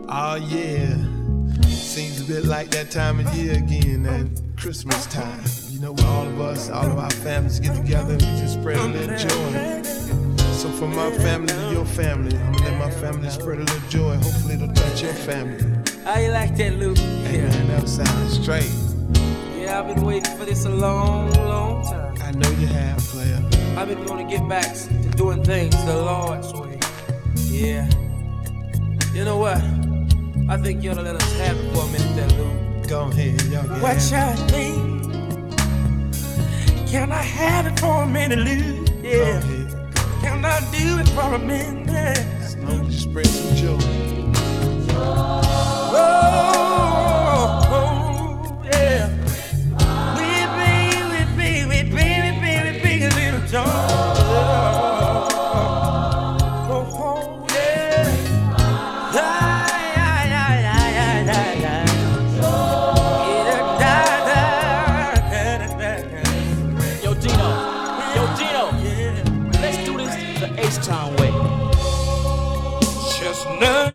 Oh yeah, seems a bit like that time of year again, that Christmas time. You know, where all of us, all of our families get together and we just spread a little joy. So from my family to your family, I'm gonna let my family spread a little joy. Hopefully it'll touch your family. How you like that, Luke? Hey man, that sounds straight. Yeah, I've been waiting for this a long, long time. I know you have, player. I've been gonna get back to doing things the Lord's way. Yeah. You know what? I think you ought to let us have it for a minute there, Luke. Go ahead, y'all get What it. y'all think? Can I have it for a minute, Luke? Yeah. Go ahead. Can I do it for a minute? As long as you spread some joy. Oh, yeah. We be a little joy. Oh, yeah. Yo, Dino. Let's do this the H-Town way. Chestnut.